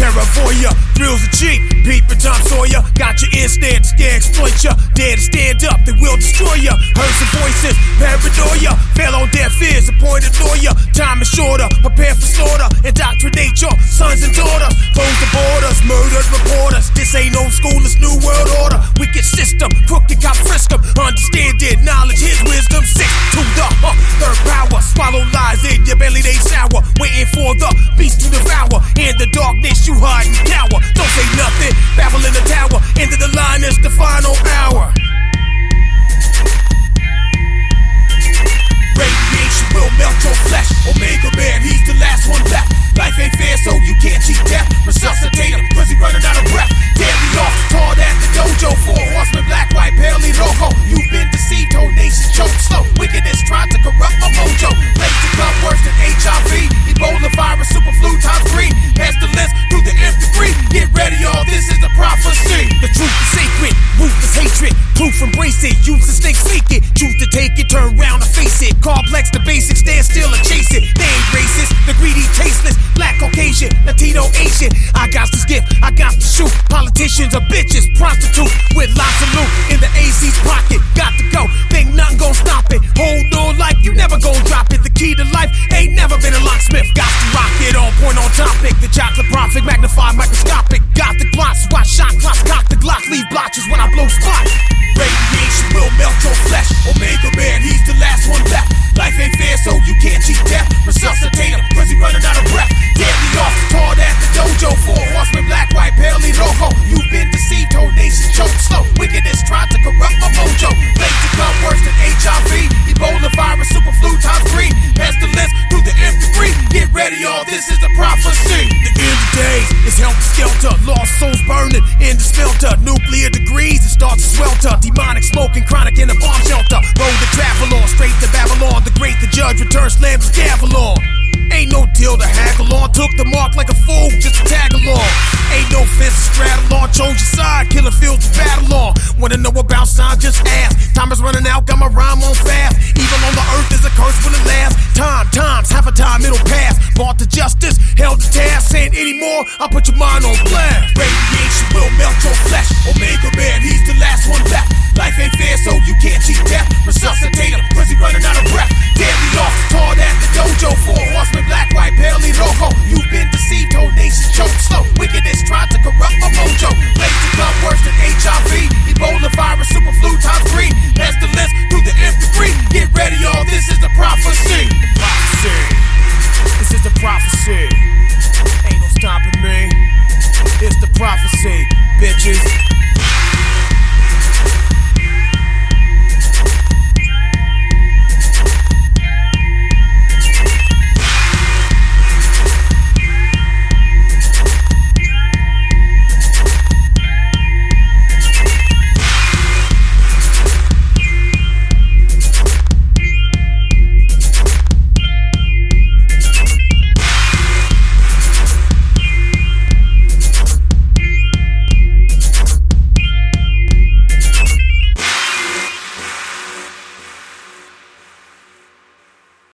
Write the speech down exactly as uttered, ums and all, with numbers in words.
terror for ya, thrills are cheap. Peep and Tom Sawyer, got your instant, scare, exploit ya. Dare to stand up, they will destroy ya. Heard some voices, paranoia, fell on deaf ears, appointed lawyer. Time is shorter, prepare for slaughter. Indoctrinate your sons and daughters. Close the borders, murdered reporters. This ain't old school, it's new world order. Wicked system, crooked cop frisk 'em. Understand it, knowledge, his wisdom. Sick to the uh, third power. Swallow lies in your belly, they sour. Waiting for the beast to devour. In the darkness, you hide and cower. Don't say nothing, babble in the tower. End of the line is the final hour. Radiation will melt your flesh. Omega Man, he's the last one left. Life ain't fair, so you can't cheat death. Resuscitate him, cause he running out of breath. Daily lost, taught at the dojo. Four horsemen, black, white, pale, loco. You've been deceived, whole nation choke slow. Wickedness tried to corrupt my mojo. Late to come worse than H I V. Ebola virus, super flu times three. Pestilence through the nth degree. Get ready, y'all, this is the prophecy. The truth is sacred, ruthless hatred. Proof embrace it, use the stake, seek it. Choose to take it, turn round and face it. Complex, the basics, stand still and chase it. They ain't racist, the greedy, tasteless. Black, Caucasian, Latino, Asian. I got this gift, I got to shoot. Politicians are bitches, prostitutes with lots of loot in the A C's pocket. Got to go, think nothing gon' stop it. Hold on like you never gon' drop it. The key to life ain't never been a locksmith. Got to rock it on point, on topic. The chocolate prophet, magnified, microscopic. Got the gloss, watch shot clocks, cock the Glock, leave blotches when I blow spots. Radiation will melt your flesh. Omega Man, he's the last one left. Life ain't fair, so you can't cheat death. Resuscitate him, cause he running out of breath. Daily lost, taught at the dojo. Four horsemen, black, white, pale, loco. You've been deceived, whole nation choke slow. Wickedness tried to corrupt my mojo. Late to come worse than H I V. Ebola virus, super flu times three. Pestilence through the nth degree. Get ready, y'all, this is the prophecy. The end of days is helter skelter. Lost souls burning in the smelter. Nuclear degrees, it starts to swelter. Demonic smoking, chronic in a bomb shelter. Road to travel on, straight to Babylon. The great, the judge returns, slams his gavel on. Ain't no deal to haggle on. Took the mark like a fool just to tag along. Ain't no fence to straddle on. Chose your side, killing fields to battle on. Wanna know about signs? Just ask. Time is running out, got my rhyme on fast. Evil on the earth is a curse when it lasts. Time, times, half a time it'll pass. Brought to justice, held to task. Saying anymore, I'll put your mind on blast. Radiation will melt your flesh. Omega Man, he's the last one left. Life ain't fair, so you can't cheat death. Resuscitate him, cause he running out of breath. Daily lost, taught at the dojo. Four horsemen, black, white, pale, loco. You've been deceived, whole nation choke slow. Wickedness tried to corrupt my mojo. Late to come worse than H I V. Ebola virus, super flu times three. Pestilence through the nth degree. Get ready, y'all, this is the prophecy. Prophecy. This is the prophecy. Ain't no stopping me. It's the prophecy, bitches.